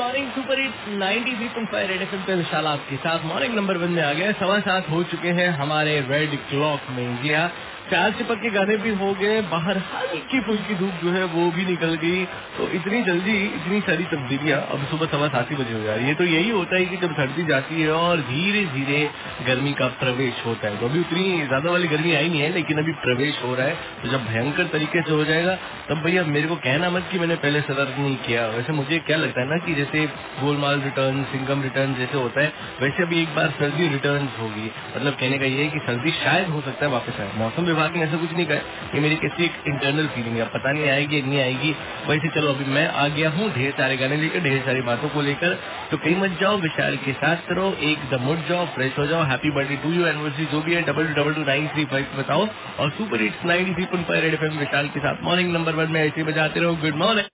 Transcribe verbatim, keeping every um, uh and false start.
Morning super hit ninety three point five red FM पे विशाल आपके साथ मॉर्निंग नंबर वन में आ गया। सवा सात हो चुके हैं हमारे रेड क्लॉक में। जी हाँ, चार चिपक के गाने भी हो गए, बाहर हल्की फुल्की धूप जो है वो भी निकल गई। तो इतनी जल्दी इतनी सारी तब्दीलियां अब सुबह सवा सात ही बजे हो जा रही है। तो यही होता है कि जब सर्दी जाती है और धीरे धीरे गर्मी का प्रवेश होता है। तो अभी उतनी ज्यादा वाली गर्मी आई नहीं है, लेकिन अभी प्रवेश हो रहा है। तो जब भयंकर तरीके से हो जाएगा तब भैया मेरे को कहना मत कि मैंने पहले सतर्क नहीं किया। वैसे मुझे क्या लगता है ना कि जैसे गोलमाल रिटर्न, सिंघम रिटर्न जैसे होता है, वैसे अभी एक बार सर्दी रिटर्न होगी। मतलब कहने का ये है कि सर्दी शायद हो सकता है वापस आए। मौसम विभाग ने ऐसा कुछ नहीं कहा, ये मेरी कैसी एक इंटरनल फीलिंग है, पता नहीं आएगी नहीं आएगी। वैसे चलो अभी मैं आ गया हूँ ढेर सारे गाने लेकर, ढेर सारी बातों को लेकर। तो कहीं मत जाओ, विशाल के साथ रहो, एकदम उठ जाओ, फ्रेश हो जाओ। Happy birthday to you, anniversary जो भी है double two double two nine three five बताओ। और super hits ninety three point five red FM Vishal के साथ मॉर्निंग नंबर वन में ऐसे बजाते रहो। Good morning.